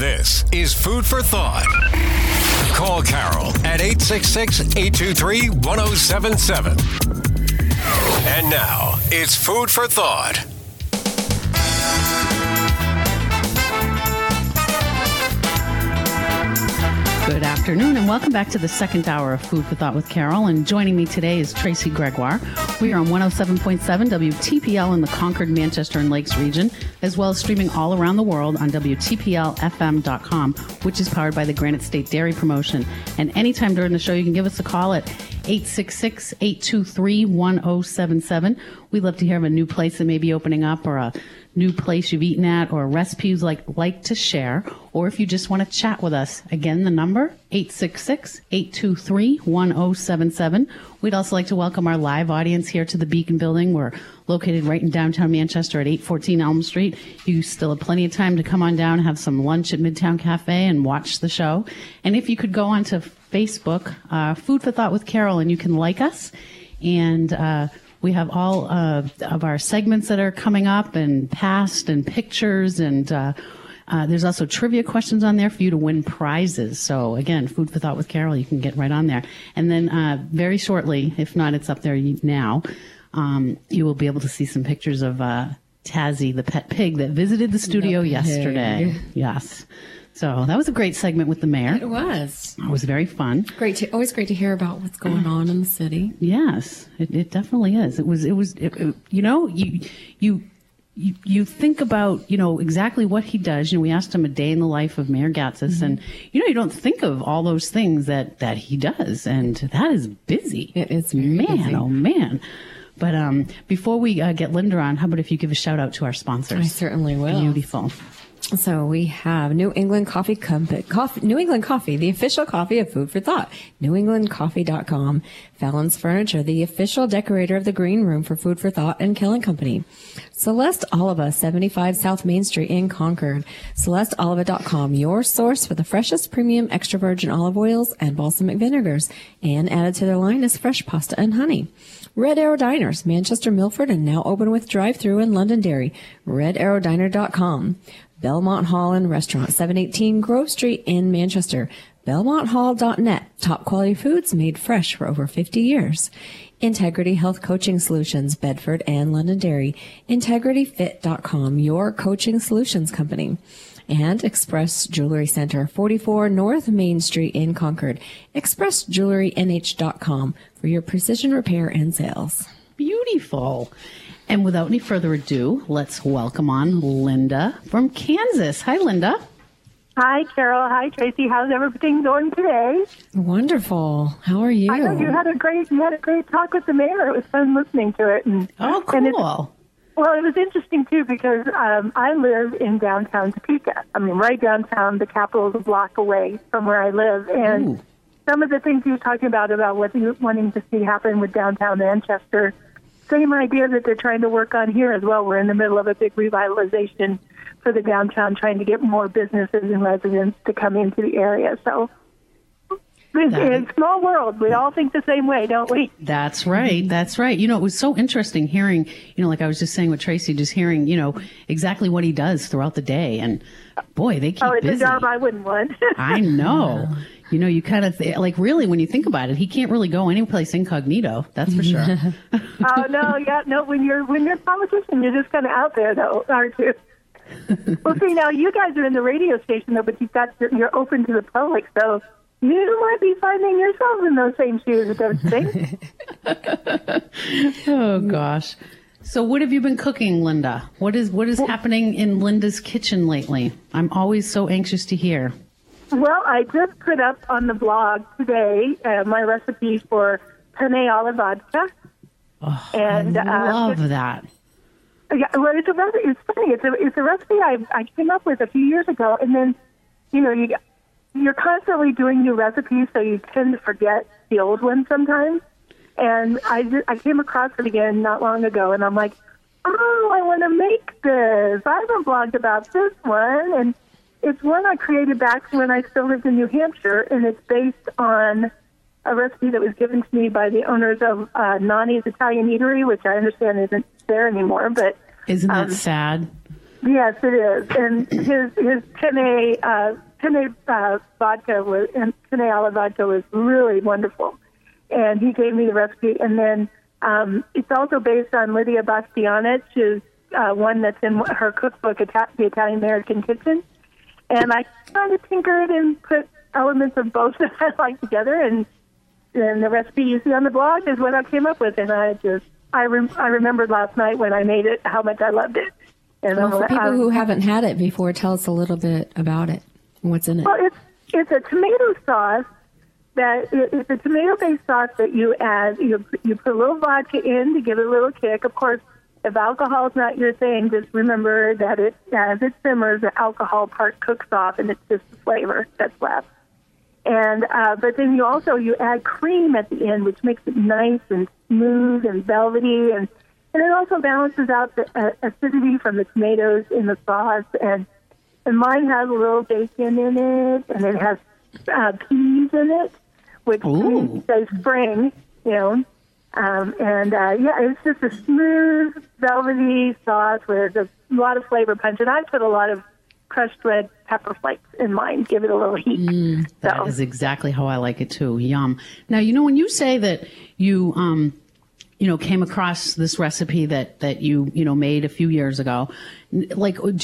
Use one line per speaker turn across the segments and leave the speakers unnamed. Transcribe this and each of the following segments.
This is Food for Thought. Call Carol at 866-823-1077. And now, it's Food for Thought.
Good afternoon, and welcome back to the second hour of Food for Thought with Carol. And joining me today is Tracy Gregoire. We are on 107.7 WTPL in the Concord, Manchester, and Lakes region, as well as streaming all around the world on WTPLFM.com, which is powered by the Granite State Dairy Promotion. And anytime during the show, you can give us a call at 866-823-1077. We'd love to hear of a new place that may be opening up, or a new place you've eaten at, or recipes like to share, or if you just want to chat with us. Again, the number, 866-823-1077. We'd also like to welcome our live audience here to the Beacon Building. We're located right in downtown Manchester at 814 Elm Street. You still have plenty of time to come on down, have some lunch at Midtown Cafe, and watch the show. And if you could go on to Facebook, Food for Thought with Carol, and you can like us. And we have all of our segments that are coming up, and past, and pictures, and there's also trivia questions on there for you to win prizes. So again, Food for Thought with Carol, you can get right on there. And then very shortly, if not, it's up there now, you will be able to see some pictures of Tazzy, the pet pig that visited the studio yesterday. Yes. So that was a great segment with the mayor.
It was.
It was very fun.
Always great to hear about what's going on in the city.
Yes, it definitely is. You think about, exactly what he does. We asked him a day in the life of Mayor Gatsas, and, you don't think of all those things that he does. And that is busy.
It is very busy.
Oh, man. But before we get Linda on, how about if you give a shout out to our sponsors?
I certainly will.
Beautiful.
So we have New England Coffee, New England Coffee, the official coffee of Food for Thought. NewEnglandCoffee.com. Fallon's Furniture, the official decorator of the green room for Food for Thought and Killing Company. Celeste Oliva, 75 South Main Street in Concord. CelesteOliva.com, your source for the freshest premium extra virgin olive oils and balsamic vinegars. And added to their line is fresh pasta and honey. Red Arrow Diners, Manchester, Milford, and now open with drive-thru in Londonderry. RedArrowDiner.com. Belmont Hall and Restaurant, 718 Grove Street in Manchester. BelmontHall.net. Top quality foods made fresh for over 50 years. Integrity Health Coaching Solutions, Bedford and Londonderry. IntegrityFit.com, your coaching solutions company. And Express Jewelry Center, 44 North Main Street in Concord. ExpressJewelryNH.com for your precision repair and sales.
Beautiful. And without any further ado, let's welcome on Linda from Kansas. Hi, Linda.
Hi, Carol. Hi, Tracy. How's everything going today?
Wonderful. How are you?
I know you had a great talk with the mayor. It was fun listening to it.
Cool.
Well, it was interesting, too, because I live in downtown Topeka. I mean, right downtown. The Capitol is a block away from where I live. And some of the things he was talking about what you're wanting to see happen with downtown Manchester, same idea that they're trying to work on here as well. We're in the middle of a big revitalization for the downtown, trying to get more businesses and residents to come into the area. So it's a small world. We all think the same way, don't we?
That's right. That's right. It was so interesting hearing, like I was just saying with Tracy, just hearing, exactly what he does throughout the day. And boy, they keep busy.
It's a job I wouldn't want.
I know. You kind of really, when you think about it, he can't really go anyplace incognito. That's for sure.
Oh no, yeah, no. When you're a politician, you're just kind of out there, though, aren't you? Well, see, now you guys are in the radio station, though, but you're open to the public, so you might be finding yourself in those same shoes, don't you think?
Oh gosh. So, what have you been cooking, Linda? What is happening in Linda's kitchen lately? I'm always so anxious to hear.
Well, I just put up on the blog today my recipe for penne alla vodka.
Oh, and I love that.
Yeah, well, it's funny. It's a recipe I came up with a few years ago, and then, you're constantly doing new recipes, so you tend to forget the old ones sometimes. And I came across it again not long ago, and I'm like, oh, I want to make this. I haven't blogged about this one, and it's one I created back when I still lived in New Hampshire, and it's based on a recipe that was given to me by the owners of Nani's Italian Eatery, which I understand isn't there anymore. But
isn't that sad?
Yes, it is. And his penne vodka was, and penne alla vodka was really wonderful. And he gave me the recipe. And then it's also based on Lydia Bastianich's one that's in her cookbook, The Italian American Kitchen. And I kind of tinkered and put elements of both that I like together. And the recipe you see on the blog is what I came up with. And I remembered last night when I made it how much I loved it. And
well, for people who haven't had it before, tell us a little bit about it. What's in it?
Well, it's a tomato sauce it's a tomato-based sauce that you add. You put a little vodka in to give it a little kick. Of course, if alcohol is not your thing, just remember that as it simmers, the alcohol part cooks off, and it's just the flavor that's left. And but then you add cream at the end, which makes it nice and smooth and velvety, and it also balances out the acidity from the tomatoes in the sauce. And mine has a little bacon in it, and it has peas in it, which says spring, it's just a smooth, velvety sauce with a lot of flavor punch. And I put a lot of crushed red pepper flakes in mine, give it a little heat.
That is exactly how I like it too. Yum. Now, when you say that you, came across this recipe that you made a few years ago, like, do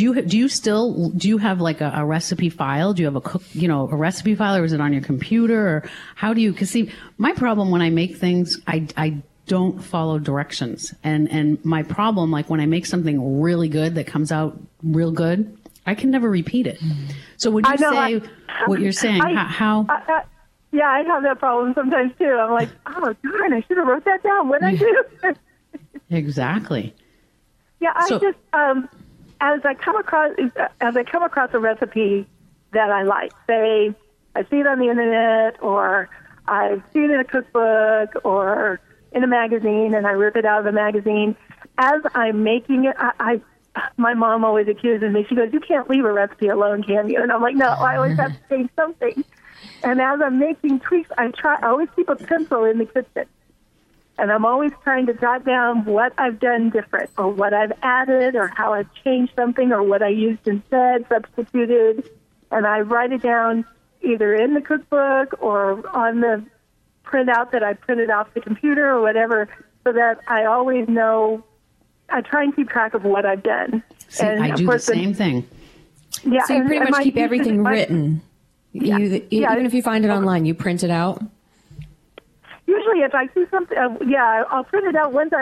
you have like a recipe file? Do you have a recipe file, or is it on your computer, or how do you, cause see, my problem when I make things, I don't follow directions. And my problem, like when I make something really good that comes out real good, I can never repeat it. So when you say what you're saying, how?
Yeah, I have that problem sometimes too. I'm like, oh darn, I should have wrote that down. What did I do?
Exactly.
Yeah, I just as I come across a recipe that I like, say I see it on the internet, or I've seen it in a cookbook or in a magazine, and I rip it out of the magazine. As I'm making it, my mom always accuses me. She goes, "You can't leave a recipe alone, can you?" And I'm like, "No, I always have to change something." And as I'm making tweaks, I always keep a pencil in the kitchen. And I'm always trying to jot down what I've done different, or what I've added, or how I've changed something, or what I used instead, substituted. And I write it down either in the cookbook or on the printout that I printed off the computer or whatever, so that I always know. I try and keep track of what I've done.
See, and I do the same thing.
Yeah,
so you pretty much keep everything written.
Yeah.
Even if you find it online, you print it out?
Usually if I see something, I'll print it out once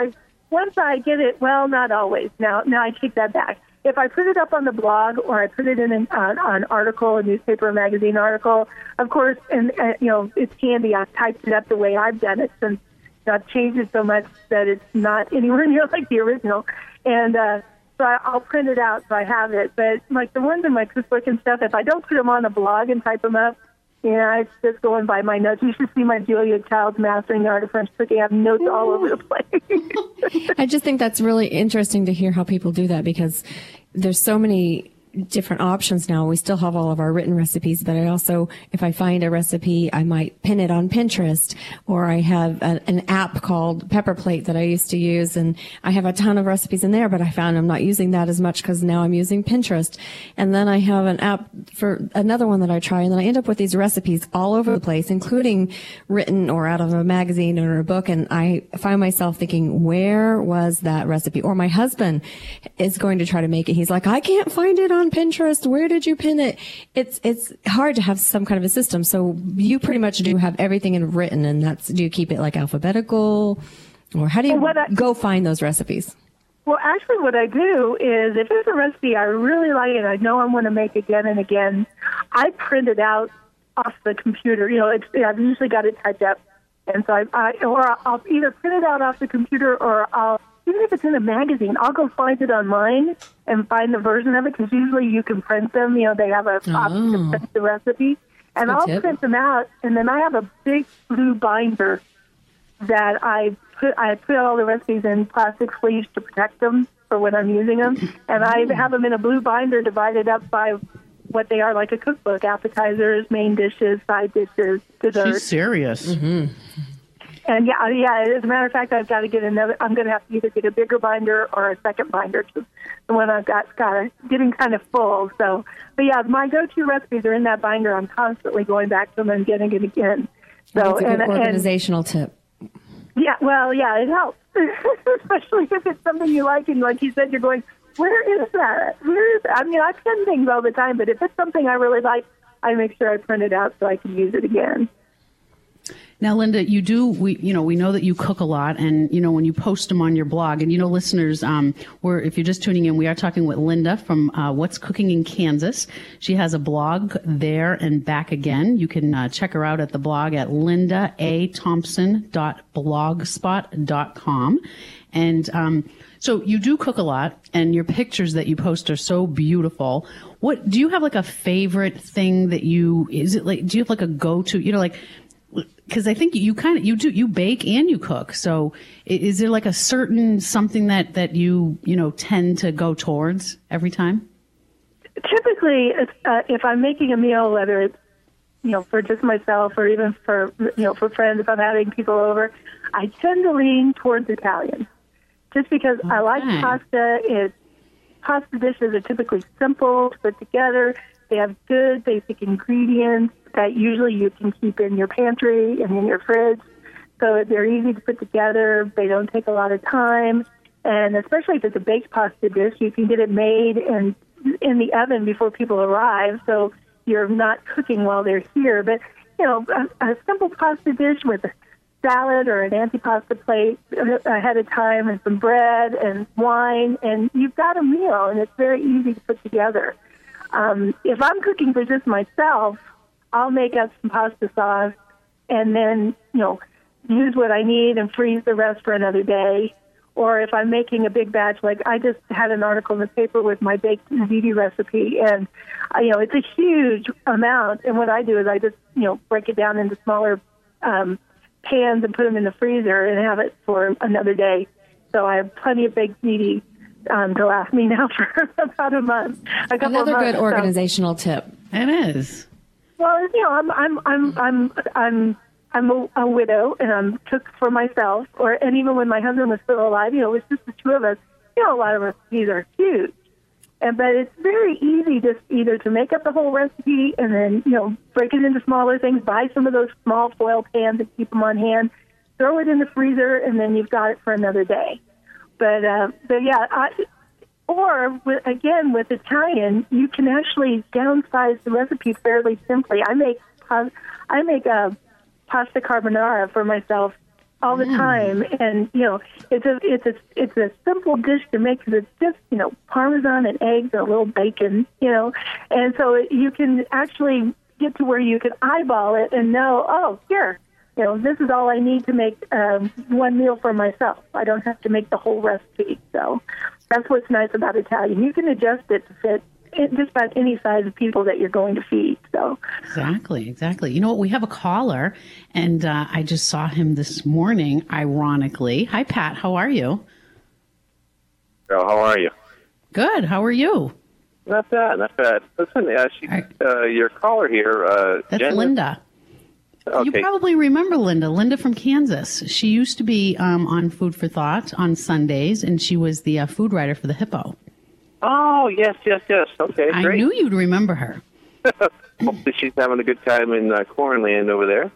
I get it. Well, not always. Now I take that back. If I put it up on the blog, or I put it in an article, a newspaper or magazine article, of course, and it's handy. I've typed it up the way I've done it, since I've changed it so much that it's not anywhere near like the original. And so I'll print it out so I have it. But like the ones in my cookbook and stuff, if I don't put them on a blog and type them up, it's just going by my notes. You should see my Julia Child's Mastering the Art of French Cooking. I have notes all over the place.
I just think that's really interesting to hear how people do that, because there's so many different options now. We still have all of our written recipes, but I also, if I find a recipe, I might pin it on Pinterest, or I have an app called Pepper Plate that I used to use, and I have a ton of recipes in there, but I found I'm not using that as much because now I'm using Pinterest. And then I have an app for another one that I try, and then I end up with these recipes all over the place, including written or out of a magazine or a book, and I find myself thinking, where was that recipe? Or my husband is going to try to make it. He's like, I can't find it on Pinterest. Where did you pin it? It's hard to have some kind of a system. So you pretty much do have everything in written, and do you keep it like alphabetical, or how do you go find those recipes?
Well, actually what I do is, if it's a recipe I really like and I know I'm going to make again and again, I print it out off the computer. I've usually got it typed up. And so I'll either print it out off the computer, or even if it's in a magazine, I'll go find it online and find the version of it, because usually you can print them. They have an option to print the recipe. And I'll print them out, and then I have a big blue binder that I put all the recipes in plastic sleeves to protect them for when I'm using them. And I have them in a blue binder divided up by what they are, like a cookbook: appetizers, main dishes, side dishes, desserts.
She's serious.
Mm-hmm.
And yeah. As a matter of fact, I've got to get another. I'm going to have to either get a bigger binder or a second binder. The one I've got getting kind of full. So, but yeah, my go-to recipes are in that binder. I'm constantly going back to them and getting it again. So,
that's a good organizational tip.
Yeah, well, yeah, it helps, especially if it's something you like, and like you said, you're going, where is that? Where is that? I mean, I pin things all the time, but if it's something I really like, I make sure I print it out so I can use it again.
Now, Linda, we know that you cook a lot, and, when you post them on your blog, and, listeners, if you're just tuning in, we are talking with Linda from What's Cooking in Kansas. She has a blog there and back again. You can check her out at the blog at lindaathompson.blogspot.com. And so you do cook a lot, and your pictures that you post are so beautiful. What do you have, like, a favorite thing that do you have, like, a go-to, because I think you bake and you cook. So is there, like, a certain something that you tend to go towards every time?
Typically, if I'm making a meal, whether it's, for just myself or even for friends, if I'm having people over, I tend to lean towards Italian. Just because I like pasta. Pasta dishes are typically simple to put together. They have good basic ingredients that usually you can keep in your pantry and in your fridge. So they're easy to put together. They don't take a lot of time. And especially if it's a baked pasta dish, you can get it made in the oven before people arrive. So you're not cooking while they're here. But, a simple pasta dish with a salad or an antipasta plate ahead of time and some bread and wine, and you've got a meal, and it's very easy to put together. If I'm cooking for just myself, I'll make up some pasta sauce and then, use what I need and freeze the rest for another day. Or if I'm making a big batch, like I just had an article in the paper with my baked ziti recipe, and, it's a huge amount. And what I do is I just, break it down into smaller pans and put them in the freezer and have it for another day. So I have plenty of baked ziti to last me now for about a month.
Another good organizational tip.
It is.
Well, I'm a widow, and I'm cooked for myself. And even when my husband was still alive, it was just the two of us. A lot of recipes are huge, but it's very easy just either to make up the whole recipe and then break it into smaller things. Buy some of those small foil pans and keep them on hand. Throw it in the freezer, and then you've got it for another day. But yeah, with Italian, you can actually downsize the recipe fairly simply. I make a pasta carbonara for myself all the time, and it's a simple dish to make because it's just Parmesan and eggs and a little bacon, and so you can actually get to where you can eyeball it and know, this is all I need to make one meal for myself. I don't have to make the whole recipe. So that's what's nice about Italian. You can adjust it to fit just about any size of people that you're going to feed. So
Exactly. You know what? We have a caller, and I just saw him this morning, ironically. Hi, Pat. How are you?
How are you?
Good. How are you?
Not bad. Listen, your caller here,
That's
Jen,
Linda.
Okay.
You probably remember Linda from Kansas. She used to be on Food for Thought on Sundays, and she was the food writer for the Hippo.
Oh, yes. Okay, great.
I knew you'd remember her.
Hopefully she's having a good time in Cornland over there.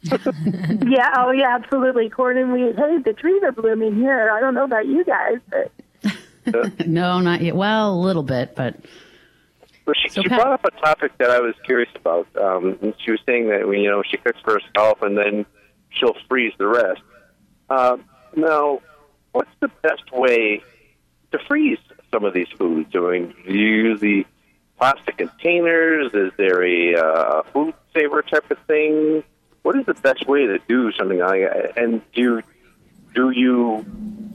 Yeah, absolutely. Corn and wheat. Hey, the trees are blooming here. I don't know about you guys, but...
No, not yet. Well, a little bit, but...
Well, she brought up a topic that I was curious about. And she was saying that she cooks for herself and then she'll freeze the rest. Now, what's the best way to freeze some of these foods? Do you use the plastic containers? Is there a food saver type of thing? What is the best way to do something like that? And do you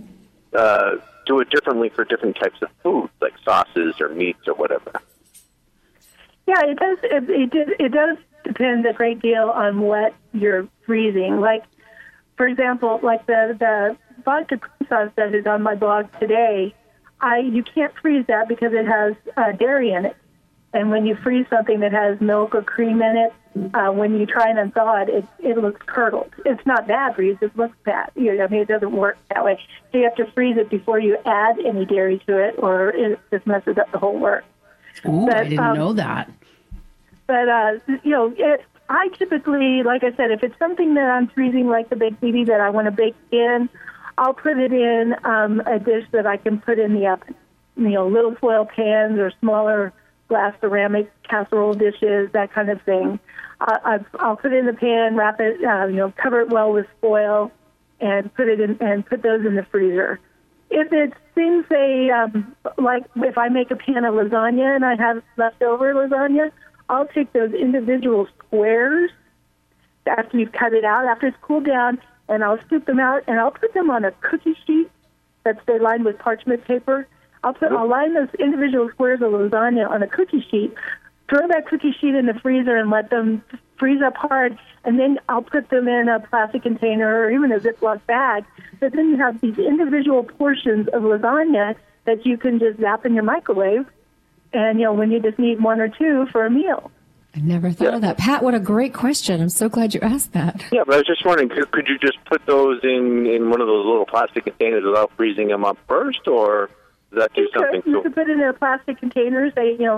do it differently for different types of foods, like sauces or meats or whatever?
Yeah, it does. It does depend a great deal on what you're freezing. Like, for example, like the vodka cream sauce that is on my blog today, you can't freeze that because it has dairy in it, And when you freeze something that has milk or cream in it, when you try and unthaw it, it looks curdled. It's not bad for you; it just looks bad. It doesn't work that way. So you have to freeze it before you add any dairy to it, or it just messes up the whole work.
Ooh, I didn't know that.
But I typically, like I said, if it's something that I'm freezing, like the baked ziti that I want to bake in, I'll put it in a dish that I can put in the oven. Little foil pans or smaller glass ceramic casserole dishes, that kind of thing. I'll put it in the pan, wrap it, cover it well with foil, and put it in, and put those in the freezer. If it's things, like if I make a pan of lasagna and I have leftover lasagna, I'll take those individual squares after you've cut it out, after it's cooled down, and I'll scoop them out and I'll put them on a cookie sheet that's lined with parchment paper. I'll line those individual squares of lasagna on a cookie sheet, throw that cookie sheet in the freezer and let them freeze up hard, and then I'll put them in a plastic container or even a Ziploc bag. But then you have these individual portions of lasagna that you can just zap in your microwave, and, when you just need one or two for a meal.
I never thought of that. Pat, what a great question. I'm so glad you asked that.
Yeah, but I was just wondering, could you just put those in one of those little plastic containers without freezing them up first, or does that do something?
You could put it in their plastic containers.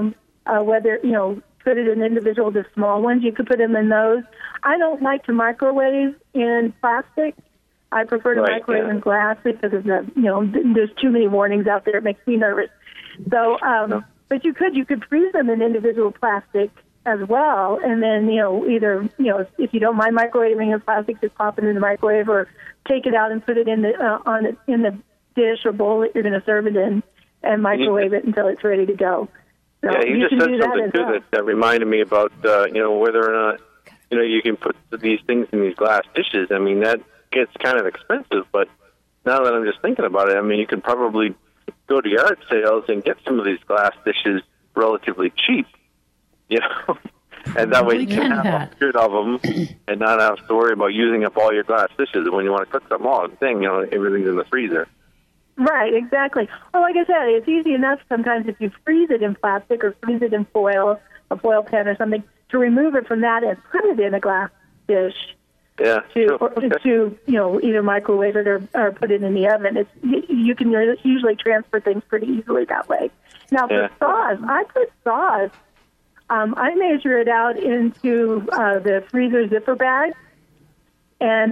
Put it in individual, the small ones. You could put them in those. I don't like to microwave in plastic. I prefer to microwave in glass because of there's too many warnings out there. It makes me nervous. So, but you could freeze them in individual plastic as well, and then either if you don't mind microwaving in plastic, just pop it in the microwave, or take it out and put it in the dish or bowl that you're going to serve it in, and microwave it until it's ready to go. So
you just said something too that reminded me about whether or not you can put these things in these glass dishes. I mean, that gets kind of expensive, but now that I'm just thinking about it, I mean, you could probably go to yard sales and get some of these glass dishes relatively cheap, and that way you can have 100 of them and not have to worry about using up all your glass dishes. And when you want to cook some more thing, everything's in the freezer.
Right, exactly. Well, like I said, it's easy enough sometimes if you freeze it in plastic or freeze it in foil, a foil pan or something, to remove it from that and put it in a glass dish.
Yeah.
To either microwave it or put it in the oven. You can usually transfer things pretty easily that way. Now for sauce, I put sauce. I measure it out into the freezer zipper bag, and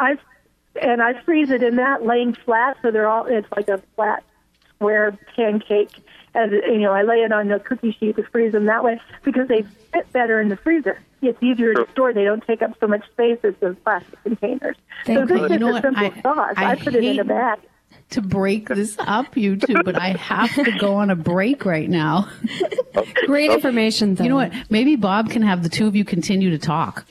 I freeze it in that, laying flat, so it's like a flat square pancake. As I lay it on the cookie sheet to freeze them that way because they fit better in the freezer. It's easier to store. They don't take up so much space as those plastic containers. So this is a simple sauce. I put it in a bag.
To break this up, you two, but I have to go on a break right now.
Great information, though.
You know what? Maybe Bob can have the two of you continue to talk.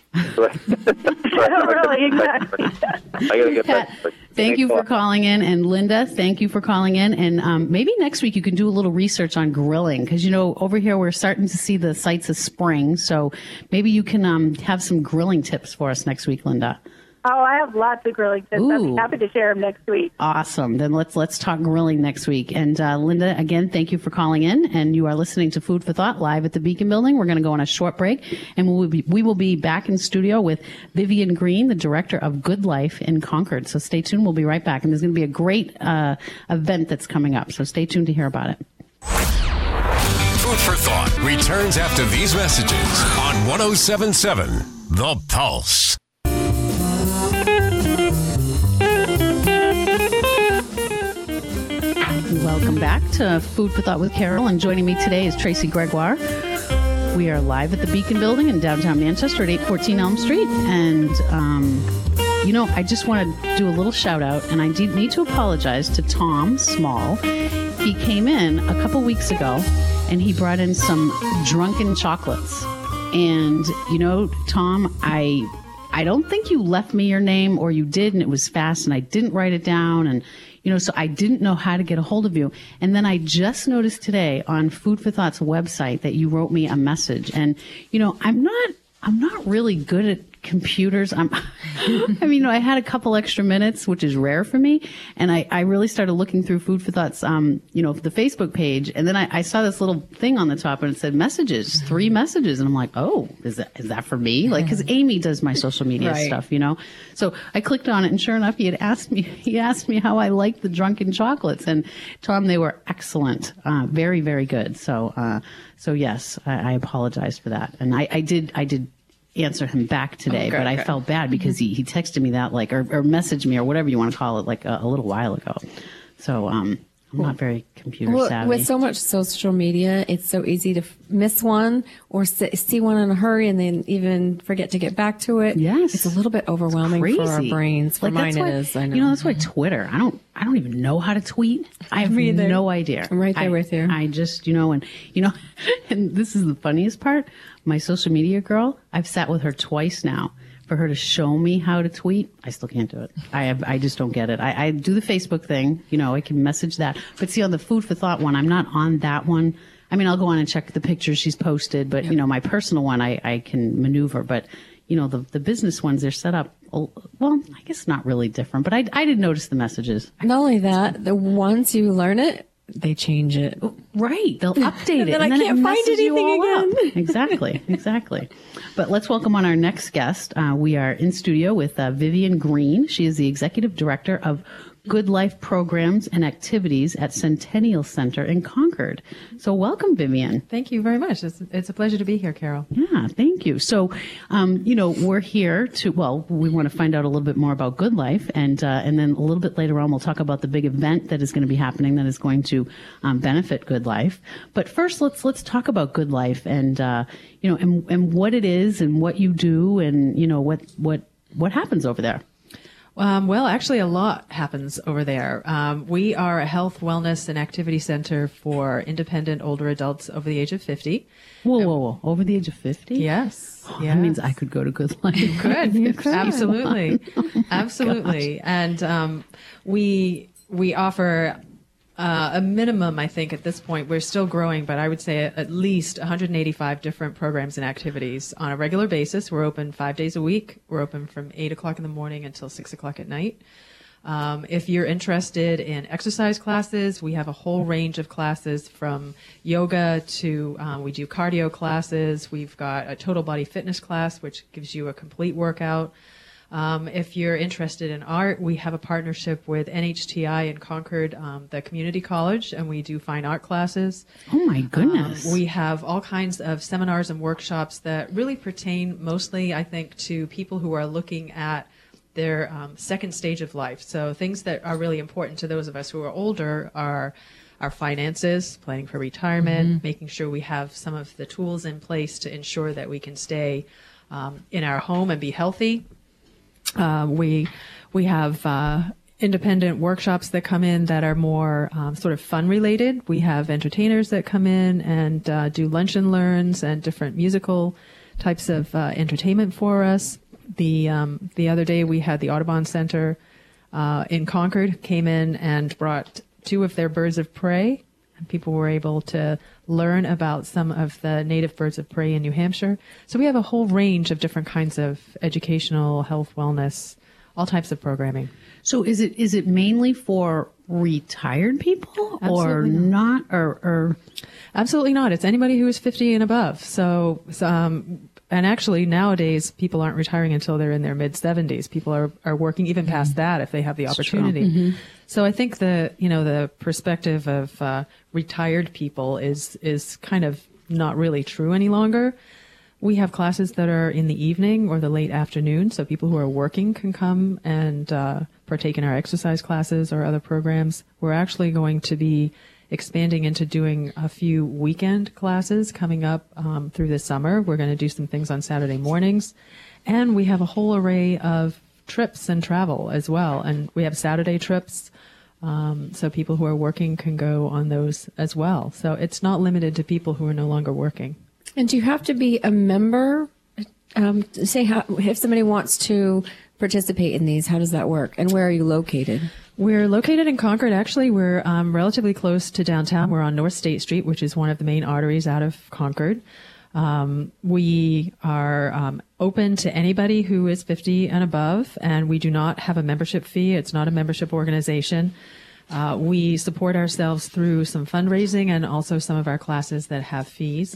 Really, exactly.
I gotta get back.
Thank you for calling in, and Linda, thank you for calling in. And maybe next week you can do a little research on grilling, because over here we're starting to see the sights of spring. So maybe you can have some grilling tips for us next week, Linda.
Oh, I have lots of grilling tips.
Ooh.
I'm happy to share them next week.
Awesome. Then let's talk grilling next week. And Linda, again, thank you for calling in. And you are listening to Food for Thought live at the Beacon Building. We're going to go on a short break, and we will be back in studio with Vivian Green, the director of Good Life in Concord. So stay tuned. We'll be right back. And there's going to be a great event that's coming up. So stay tuned to hear about it.
Food for Thought returns after these messages on 107.7 The Pulse.
Welcome back to Food for Thought with Carol, and joining me today is Tracy Gregoire. We are live at the Beacon Building in downtown Manchester at 814 Elm Street, and I just want to do a little shout out, and I need to apologize to Tom Small. He came in a couple weeks ago, and he brought in some drunken chocolates, and Tom, I don't think you left me your name, or you did, and it was fast, and I didn't write it down, and so I didn't know how to get a hold of you. And then I just noticed today on Food for Thought's website that you wrote me a message. And, I'm not really good at computers. I mean, I had a couple extra minutes, which is rare for me. And I really started looking through Food for Thought's, the Facebook page. And then I saw this little thing on the top and it said messages, 3 messages. And I'm like, oh, is that for me? Like, cause Amy does my social media stuff, So I clicked on it and sure enough, he asked me how I liked the Drunken Chocolates, and Tom, they were excellent. Very, very good. So yes, I apologize for that. And I did answer him back today, but I felt bad because he texted me that or messaged me or whatever you want to call it, a little while ago. So, I'm not very computer savvy.
With so much social media, it's so easy to miss one or see one in a hurry and then even forget to get back to it.
Yes.
It's a little bit overwhelming for our brains. For mine it is. I know.
That's why Twitter, I don't even know how to tweet. I have no idea.
I'm right there with you.
I just, and this is the funniest part. My social media girl, I've sat with her twice now. For her to show me how to tweet, I still can't do it. I just don't get it. I do the Facebook thing, I can message that. But see, on the Food for Thought one, I'm not on that one. I mean, I'll go on and check the pictures she's posted, but my personal one, I can maneuver. But the business ones, they're set up. Well, I guess not really different, but I did notice the messages.
Not only that, once you learn it, they change it.
Right. They'll update it.
And then I can't find anything again.
Exactly. But let's welcome on our next guest. We are in studio with Vivian Green. She is the Executive Director of Good Life Programs and Activities at Centennial Center in Concord. So welcome, Vivian.
Thank you very much. It's a pleasure to be here, Carol.
Yeah, thank you. So, we're here we want to find out a little bit more about Good Life, and then a little bit later on, we'll talk about the big event that is going to be happening that is going to benefit Good Life. But first, let's talk about Good Life and what it is and what you do and what happens over there.
Well, actually, a lot happens over there. We are a health, wellness, and activity center for independent older adults over the age of 50.
Whoa. Over the age of 50?
Yes.
That means I could go to Good Life.
You could. Absolutely. Absolutely. And we offer a minimum, I think, at this point. We're still growing, but I would say at least 185 different programs and activities on a regular basis. We're open 5 days a week. We're open from 8 o'clock in the morning until 6 o'clock at night. If you're interested in exercise classes, we have a whole range of classes from yoga to we do cardio classes. We've got a total body fitness class, which gives you a complete workout. If you're interested in art, we have a partnership with NHTI in Concord, the community college, and we do fine art classes.
Oh my goodness.
We have all kinds of seminars and workshops that really pertain mostly, I think, to people who are looking at their second stage of life. So things that are really important to those of us who are older are our finances, planning for retirement, making sure we have some of the tools in place to ensure that we can stay in our home and be healthy. We have independent workshops that come in that are more sort of fun related. We have entertainers that come in and do lunch and learns and different musical types of entertainment for us. The other day we had the Audubon Center in Concord came in and brought 2 of their birds of prey. And people were able to learn about some of the native birds of prey in New Hampshire. So we have a whole range of different kinds of educational, health, wellness, all types of programming.
So is it mainly for retired people or not? Or
Absolutely not. It's anybody who is 50 and above. So and actually nowadays people aren't retiring until they're in their mid 70s. People are working even past that if they have the opportunity. So I think the perspective of retired people is kind of not really true any longer. We have classes that are in the evening or the late afternoon, so people who are working can come and partake in our exercise classes or other programs. We're actually going to be expanding into doing a few weekend classes coming up through the summer. We're going to do some things on Saturday mornings. And we have a whole array of trips and travel as well. And we have Saturday trips, so people who are working can go on those as well. So it's not limited to people who are no longer working.
And do you have to be a member? If somebody wants to participate in these, how does that work? And where are you located?
We're located in Concord. Actually, we're relatively close to downtown. We're on North State Street, which is one of the main arteries out of Concord. We are open to anybody who is 50 and above, and we do not have a membership fee. It's not a membership organization. We support ourselves through some fundraising and also some of our classes that have fees.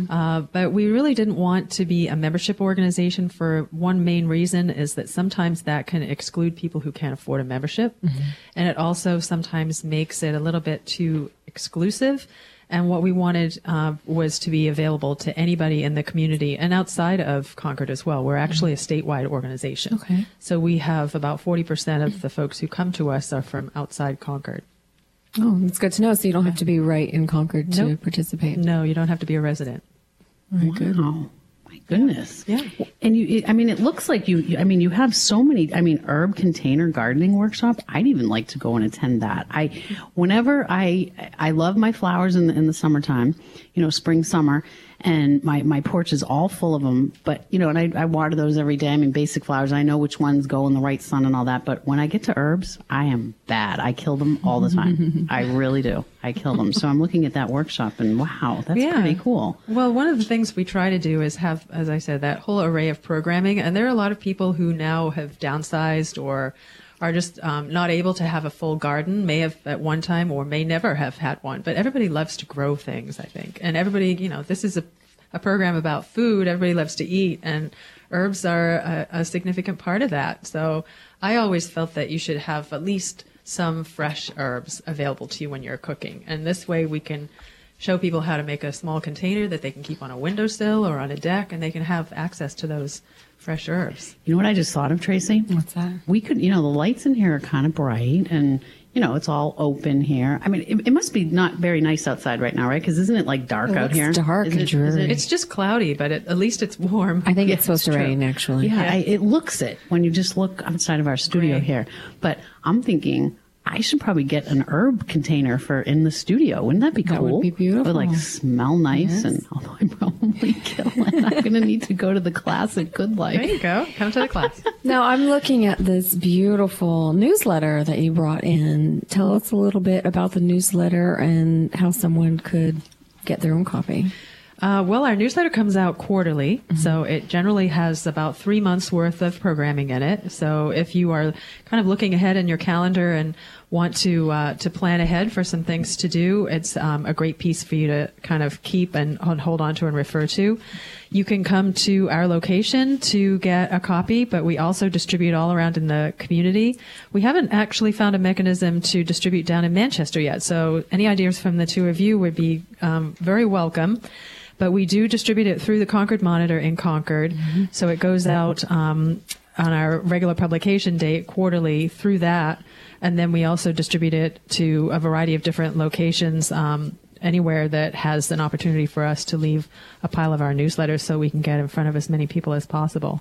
But we really didn't want to be a membership organization for one main reason is that sometimes that can exclude people who can't afford a membership. And it also sometimes makes it a little bit too exclusive. And what we wanted was to be available to anybody in the community and outside of Concord as well. We're actually a statewide organization.
Okay.
So we have about 40% of the folks who come to us are from outside Concord.
Oh, that's good to know. So you don't have to be right in Concord to
Nope.
participate.
No, you don't have to be a resident.
Very good.
Wow. My goodness.
Yeah.
And it looks like you have so many, herb container gardening workshop. I'd even like to go and attend that. Whenever I love my flowers in the summertime, spring, summer, and my porch is all full of them. But, and I water those every day. Basic flowers. I know which ones go in the right sun and all that. But when I get to herbs, I am bad. I kill them all the time. I really do. I kill them. So I'm looking at that workshop and wow, that's pretty cool.
Well, one of the things we try to do is have, as I said, that whole array of programming. And there are a lot of people who now have downsized or are just not able to have a full garden, may have at one time or may never have had one. But everybody loves to grow things, I think. And everybody, this is a program about food. Everybody loves to eat. And herbs are a significant part of that. So I always felt that you should have at least some fresh herbs available to you when you're cooking. And this way we can show people how to make a small container that they can keep on a windowsill or on a deck, and they can have access to those fresh herbs.
You know what I just thought of, Tracy?
What's that?
We could, the lights in here are kind of bright and, it's all open here. It must be not very nice outside right now, right? Because isn't it like dark out here?
It's dark and dreary.
It's just cloudy, but at least it's warm.
I think it's supposed to rain, actually.
Yeah, it looks it when you just look outside of our studio here. But I'm thinking I should probably get an herb container for in the studio. Wouldn't that be cool?
That would be beautiful.
It would smell nice, and although I probably kill it, I'm going to need to go to the class at Good Life.
There you go. Come to the class.
Now, I'm looking at this beautiful newsletter that you brought in. Tell us a little bit about the newsletter and how someone could get their own copy.
Well, our newsletter comes out quarterly, so it generally has about 3 months worth of programming in it. So if you are kind of looking ahead in your calendar and want to plan ahead for some things to do, it's a great piece for you to kind of keep and hold on to and refer to. You can come to our location to get a copy, but we also distribute all around in the community. We haven't actually found a mechanism to distribute down in Manchester yet, so any ideas from the two of you would be very welcome. But we do distribute it through the Concord Monitor in Concord. So it goes out on our regular publication date quarterly through that. And then we also distribute it to a variety of different locations, anywhere that has an opportunity for us to leave a pile of our newsletters so we can get in front of as many people as possible.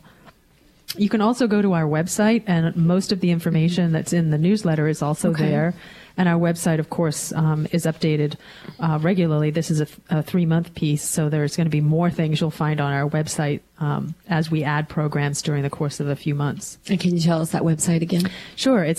You can also go to our website, and most of the information that's in the newsletter is also there. And our website, of course, is updated regularly. This is a 3-month piece, so there's going to be more things you'll find on our website as we add programs during the course of a few months.
And can you tell us that website again?
Sure. It's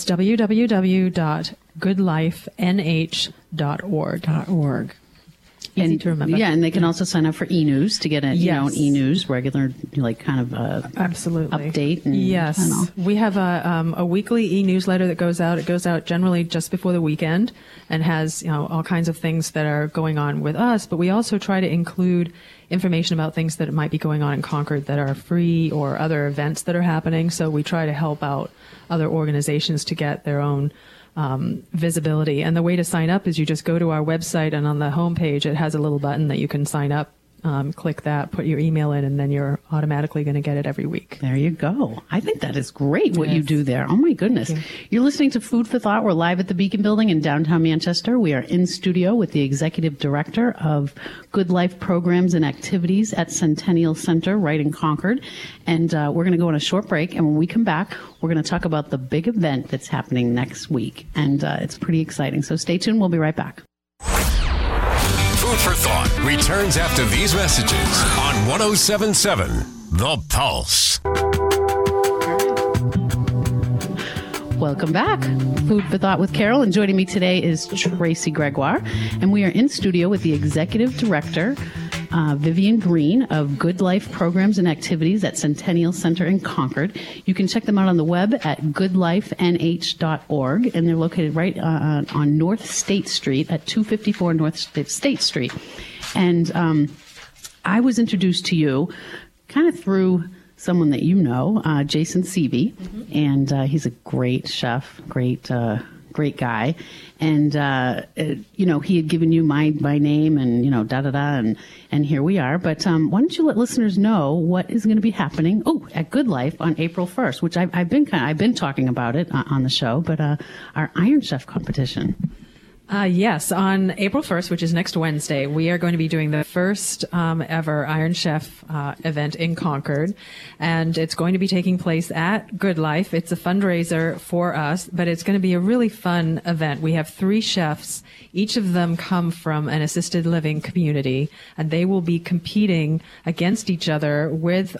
www.goodlifenh.org. Easy to remember.
Yeah, and they can also sign up for e-news to get an e-news, regular,
absolutely
update. And,
yes. We have a weekly e-newsletter that goes out. It goes out generally just before the weekend and has, all kinds of things that are going on with us. But we also try to include information about things that might be going on in Concord that are free or other events that are happening. So we try to help out other organizations to get their own visibility. And the way to sign up is you just go to our website, and on the homepage it has a little button that you can sign up. Click that, put your email in, and then you're automatically going to get it every week.
There you go. I think that is great what you do there. Oh, my goodness. You're listening to Food for Thought. We're live at the Beacon Building in downtown Manchester. We are in studio with the Executive Director of Good Life Programs and Activities at Centennial Center right in Concord. And we're going to go on a short break. And when we come back, we're going to talk about the big event that's happening next week. And it's pretty exciting. So stay tuned. We'll be right back.
Food for Thought returns after these messages on 107.7 The Pulse.
Welcome back. Food for Thought with Carol. And joining me today is Tracy Gregoire. And we are in studio with the Executive Director Vivian Green of Good Life Programs and Activities at Centennial Center in Concord. You can check them out on the web at goodlifenh.org, and they're located right on North State Street at 254 North State Street. And I was introduced to you kind of through someone that you know, Jason Seavey, and he's a great chef, great guy. And, he had given you my name and, and here we are. But why don't you let listeners know what is going to be happening, at Good Life on April 1st, which I've been talking about it on the show, but our Iron Chef competition.
Yes, on April 1st, which is next Wednesday, we are going to be doing the first ever Iron Chef event in Concord, and it's going to be taking place at Good Life. It's a fundraiser for us, but it's going to be a really fun event. We have 3 chefs. Each of them come from an assisted living community, and they will be competing against each other with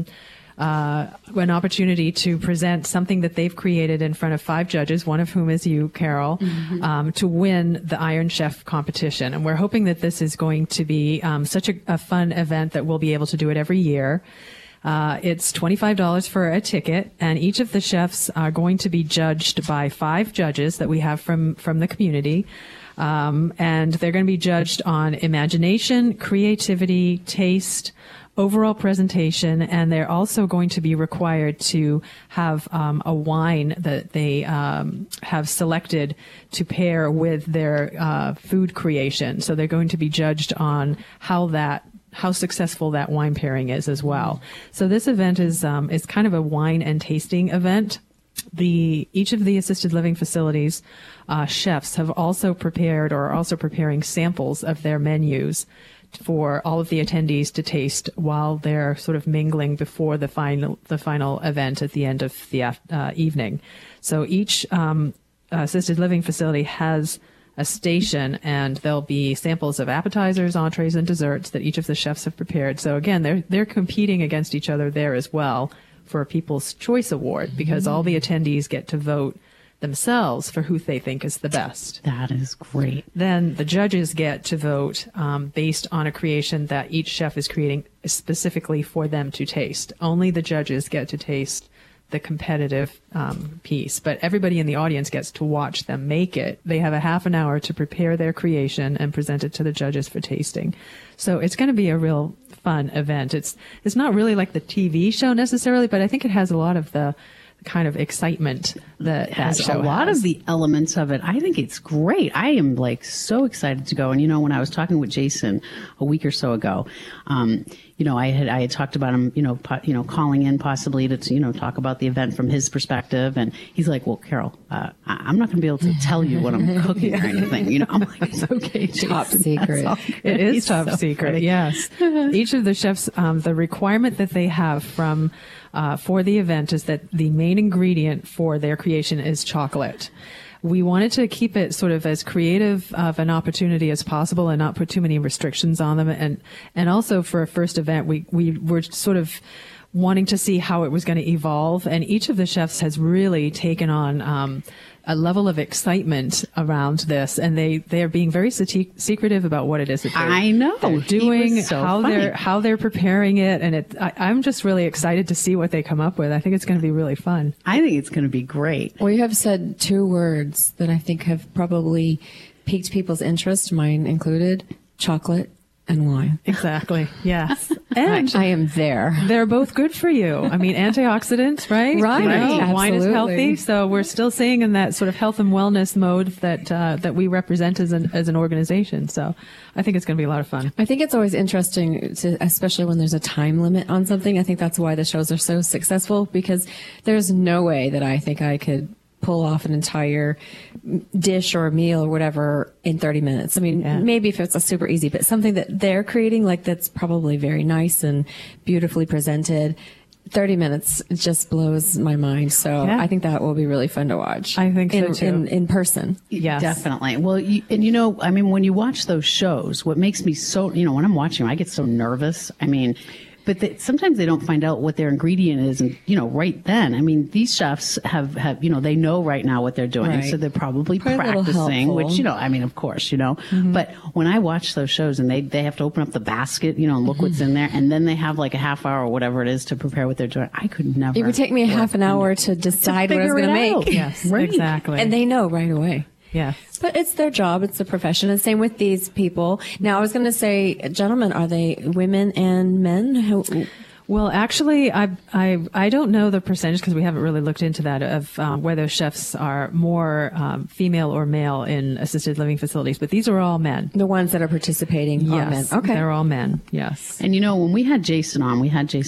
an opportunity to present something that they've created in front of 5 judges, one of whom is you, Carol, to win the Iron Chef competition. And we're hoping that this is going to be such a fun event that we'll be able to do it every year. It's $25 for a ticket, and each of the chefs are going to be judged by 5 judges that we have from the community. And they're going to be judged on imagination, creativity, taste, overall presentation, and they're also going to be required to have a wine that they have selected to pair with their food creation. So they're going to be judged on how successful that wine pairing is as well. So this event is kind of a wine and tasting event. Each of the assisted living facilities chefs have also prepared or are also preparing samples of their menus for all of the attendees to taste while they're sort of mingling before the final event at the end of the evening. So each assisted living facility has a station, and there'll be samples of appetizers, entrees, and desserts that each of the chefs have prepared. So again, they're competing against each other there as well for a People's Choice Award, because all the attendees get to vote themselves for who they think is the best.
That is great.
Then the judges get to vote based on a creation that each chef is creating specifically for them to taste. Only the judges get to taste the competitive piece, but everybody in the audience gets to watch them make it. They have a half an hour to prepare their creation and present it to the judges for tasting. So it's going to be a real fun event. It's not really like the TV show necessarily, but I think it has a lot of the kind of excitement that
has
the show
a lot
has.
of the elements of it. I think it's great. I am so excited to go. And when I was talking with Jason a week or so ago, I had talked about him, calling in possibly to talk about the event from his perspective. And he's like, "Well, Carol, I'm not going to be able to tell you what I'm cooking or anything." I'm like, "It's okay, Jason.
Top secret."
It is top secret.
Funny.
Yes. Each of the chefs, the requirement that they have for the event is that the main ingredient for their creation is chocolate. We wanted to keep it sort of as creative of an opportunity as possible and not put too many restrictions on them. And also for a first event, we were sort of wanting to see how it was going to evolve. And each of the chefs has really taken on a level of excitement around this, and they are being very secretive about what it is that they're doing, how they're preparing it, and I'm just really excited to see what they come up with. I think it's going to be really fun.
I think it's going to be great.
Well, you have said 2 words that I think have probably piqued people's interest, mine included: chocolate and wine.
Exactly. Yes. And
I am there.
They're both good for you. I mean, antioxidants, right?
Right. Absolutely.
Wine is healthy. So we're still staying in that sort of health and wellness mode that we represent as an organization. So I think it's going to be a lot of fun.
I think it's always interesting especially when there's a time limit on something. I think that's why the shows are so successful, because there's no way that I think I could pull off an entire dish or a meal or whatever in 30 minutes. I mean, maybe if it's a super easy, but something that they're creating, like that's probably very nice and beautifully presented. 30 minutes just blows my mind. So I think that will be really fun to watch.
I think so too.
In person.
Yes. Definitely. Well, when you watch those shows, what makes me so, when I'm watching them, I get so nervous. But but sometimes they don't find out what their ingredient is, and right then. I mean, these chefs have they know right now what they're doing,
Right.
so they're probably
a little
practicing.
helpful.
Which I mean, of course, But when I watch those shows and they have to open up the basket, and look what's in there, and then they have like a half hour or whatever it is to prepare what they're doing. I could never.
It would take me a half an hour to decide what I was going to make.
Yes,
Right.
exactly.
And they know right away.
Yes.
But it's their job. It's the profession. And same with these people. Now, I was going to say, gentlemen, are they women and men?
Well, actually, I don't know the percentage because we haven't really looked into that of whether chefs are more female or male in assisted living facilities. But these are all men.
The ones that are participating are men.
Yes,
Okay.
they're all men. Yes.
And when we had Jason on,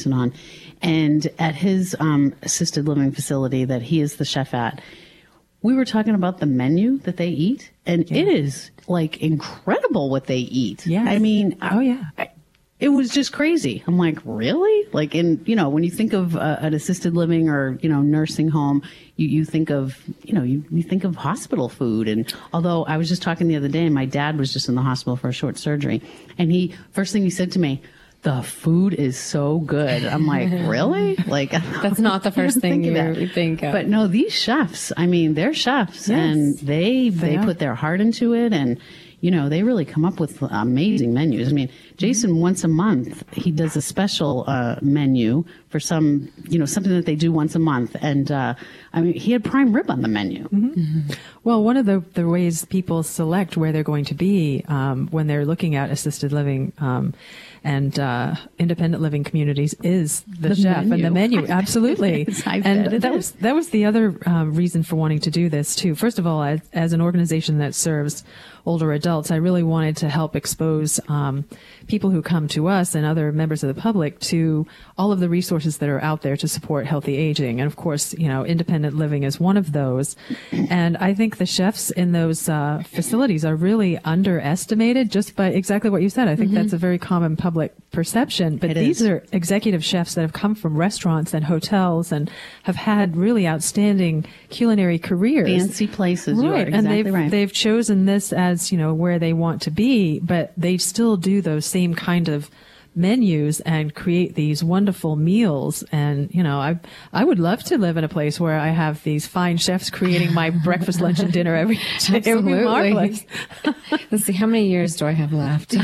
and at his assisted living facility that he is the chef at, we were talking about the menu that they eat, and it is like incredible what they eat.
Yeah.
I mean,
yeah.
it was just crazy. I'm like, really? Like, when you think of an assisted living or, nursing home, you think of, you think of hospital food. And although I was just talking the other day, and my dad was just in the hospital for a short surgery, and first thing he said to me, the food is so good. I'm like, really? Like,
That's not the first thing you think of.
But no, these chefs, I mean, they're chefs,
Yes.
and they
are.
put their heart into it, and they really come up with amazing menus. I mean, Jason, once a month, he does a special menu for something that they do once a month. And he had prime rib on the menu.
Well, one of the ways people select where they're going to be when they're looking at assisted living and independent living communities is the chef
menu.
and the menu. Absolutely.
Yes, I
and
bet it is.
that was the other reason for wanting to do this too. First of all, as an organization that serves older adults, I really wanted to help expose people who come to us and other members of the public to all of the resources that are out there to support healthy aging. And of course, independent living is one of those. And I think the chefs in those facilities are really underestimated just by exactly what you said. I think that's a very common public perception. But these are executive chefs that have come from restaurants and hotels and have had really outstanding culinary careers.
Fancy places. You are
Right,
exactly
and
right.
they've chosen this as where they want to be, but they still do those same kind of menus and create these wonderful meals. And I would love to live in a place where I have these fine chefs creating my breakfast, lunch, and dinner every day. It would be marvelous.
Let's see, how many years do I have left?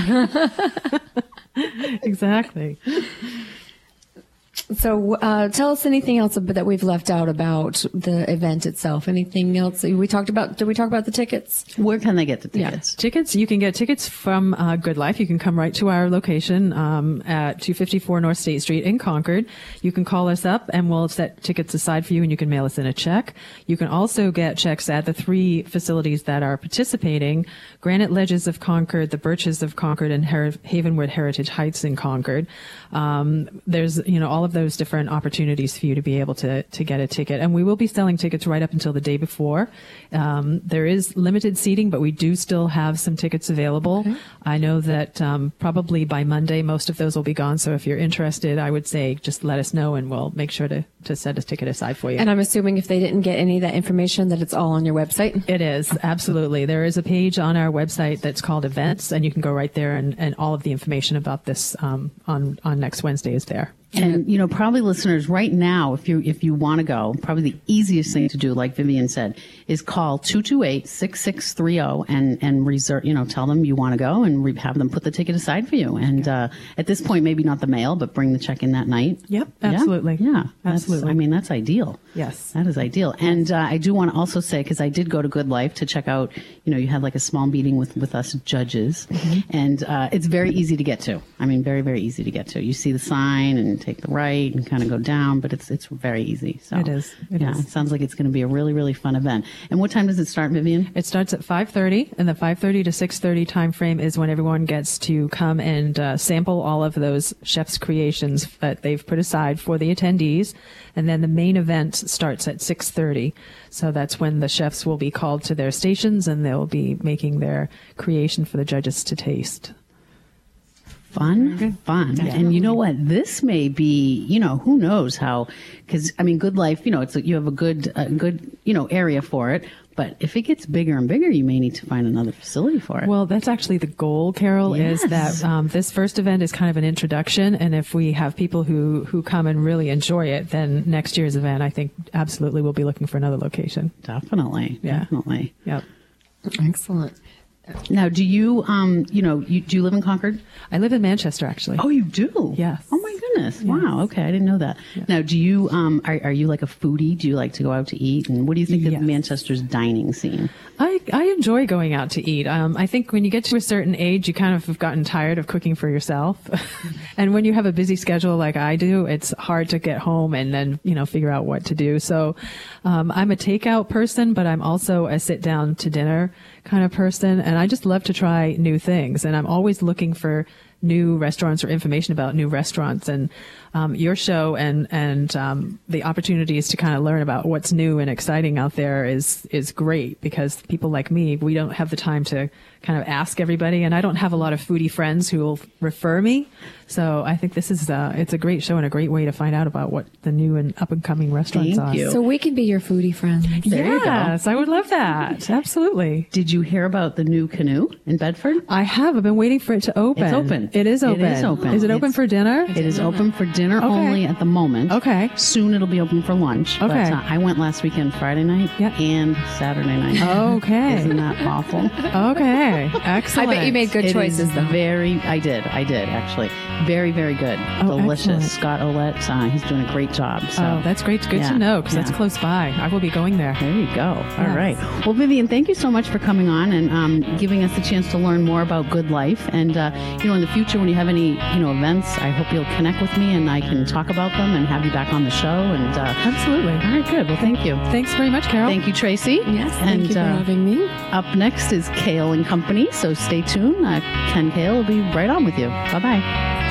Exactly.
So tell us anything else that we've left out about the event itself. Anything else? Did we talk about the tickets?
Where can they get the tickets?
Tickets, you can get tickets from Good Life. You can come right to our location at 254 North State Street in Concord. You can call us up and we'll set tickets aside for you and you can mail us in a check. You can also get checks at the 3 facilities that are participating: Granite Ledges of Concord, the Birches of Concord, and Havenwood Heritage Heights in Concord. There's, all of those different opportunities for you to be able to get a ticket. And we will be selling tickets right up until the day before. There is limited seating, but we do still have some tickets available. Okay. I know that probably by Monday, most of those will be gone. So if you're interested, I would say just let us know and we'll make sure to set a ticket aside for you.
And I'm assuming if they didn't get any of that information, that it's all on your website?
It is, absolutely. There is a page on our website that's called Events, and you can go right there and all of the information about this on next Wednesday is there.
And, probably listeners right now, if you want to go, probably the easiest thing to do, like Vivian said, is call 228-6630 and reserve, tell them you want to go and have them put the ticket aside for you. And at this point, maybe not the mail, but bring the check in that night.
Yep, absolutely.
Yeah.
Absolutely.
That's ideal.
Yes.
That is ideal. And I do want to also say, because I did go to Good Life to check out, you had like a small meeting with us judges. Mm-hmm. And it's very easy to get to. Very, very easy to get to. You see the sign and take the right and kind of go down, but it's very easy. So
it is. It
sounds like it's going to be a really, really fun event. And what time does it start, Vivian?
It starts at 5:30, and the 5:30 to 6:30 time frame is when everyone gets to come and sample all of those chef's creations that they've put aside for the attendees. And then the main event starts at 6:30. So that's when the chefs will be called to their stations and they'll be making their creation for the judges to taste.
Fun. And you know what? This may be, who knows how, because Good Life, you have a good, area for it. But if it gets bigger and bigger, you may need to find another facility for it.
Well, that's actually the goal, Carol,
Yes.
is that this first event is kind of an introduction. And if we have people who come and really enjoy it, then next year's event, I think absolutely we'll be looking for another location.
Definitely.
Yep.
Excellent.
Now, do you, do you live in Concord?
I live in Manchester, actually.
Oh, you do?
Yes.
Oh my goodness. Wow. Okay. I didn't know that.
Yeah.
Now, do you, are you like a foodie? Do you like to go out to eat? And what do you think of
Yes.
Manchester's dining scene?
I enjoy going out to eat. I think when you get to a certain age, you kind of have gotten tired of cooking for yourself. And when you have a busy schedule like I do, it's hard to get home and then, figure out what to do. So I'm a takeout person, but I'm also a sit down to dinner kind of person. And I just love to try new things. And I'm always looking for new restaurants or information about new restaurants. And your show and the opportunities to kind of learn about what's new and exciting out there is great, because people like me, we don't have the time to kind of ask everybody, and I don't have a lot of foodie friends who will refer me. So I think this is it's a great show and a great way to find out about what the new and up and coming restaurants
Thank
are.
you.
So we can be your foodie friends.
There you go.
Yes, I would love that. Absolutely.
Did you hear about the new Canoe in Bedford?
I have. I've been waiting for it to open.
It's open.
It is open.
It is open.
Is it open
It's-
for dinner?
It is open for dinner
Okay.
only at the moment.
Okay.
Soon it'll be open for lunch.
Okay.
But I went last weekend, Friday night
Yep.
and Saturday night.
Okay.
Isn't that awful?
Okay. Excellent.
I bet you made good
It
choices,
is
though.
I did actually. Very, very good.
Oh,
Delicious.
excellent.
Scott Olette, he's doing a great job. So.
Oh, that's great. Good
Yeah,
to know, because that's
yeah.
close by. I will be going there.
There you go. All
Yes.
right. Well, Vivian, thank you so much for coming on and giving us a chance to learn more about Good Life. And, in the future, when you have any, events, I hope you'll connect with me and I can talk about them and have you back on the show. And
Absolutely.
all right, good. Well, thank you.
Thanks very much, Carol.
Thank you, Tracy.
Yes,
and,
thank you for having me.
Up next is Kale and Company. So stay tuned. Ken Kale will be right on with you. Bye-bye.